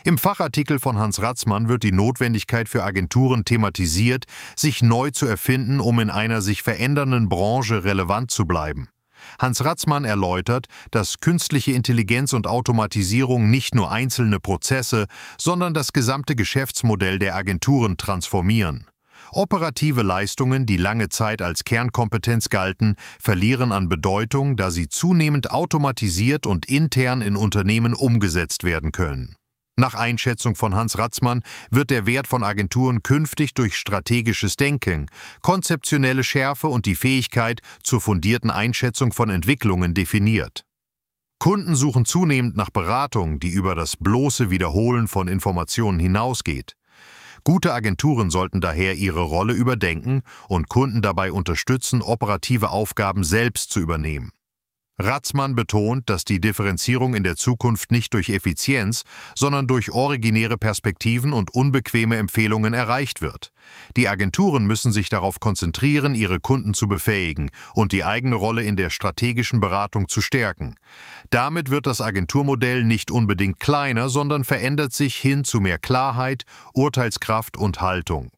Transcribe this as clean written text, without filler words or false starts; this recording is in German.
Im Fachartikel von Hans Ratzmann wird die Notwendigkeit für Agenturen thematisiert, sich neu zu erfinden, um in einer sich verändernden Branche relevant zu bleiben. Hans Ratzmann erläutert, dass künstliche Intelligenz und Automatisierung nicht nur einzelne Prozesse, sondern das gesamte Geschäftsmodell der Agenturen transformieren. Operative Leistungen, die lange Zeit als Kernkompetenz galten, verlieren an Bedeutung, da sie zunehmend automatisiert und intern in Unternehmen umgesetzt werden können. Nach Einschätzung von Hans Ratzmann wird der Wert von Agenturen künftig durch strategisches Denken, konzeptionelle Schärfe und die Fähigkeit zur fundierten Einschätzung von Entwicklungen definiert. Kunden suchen zunehmend nach Beratung, die über das bloße Wiederholen von Informationen hinausgeht. Gute Agenturen sollten daher ihre Rolle überdenken und Kunden dabei unterstützen, operative Aufgaben selbst zu übernehmen. Ratzmann betont, dass die Differenzierung in der Zukunft nicht durch Effizienz, sondern durch originäre Perspektiven und unbequeme Empfehlungen erreicht wird. Die Agenturen müssen sich darauf konzentrieren, ihre Kunden zu befähigen und die eigene Rolle in der strategischen Beratung zu stärken. Damit wird das Agenturmodell nicht unbedingt kleiner, sondern verändert sich hin zu mehr Klarheit, Urteilskraft und Haltung.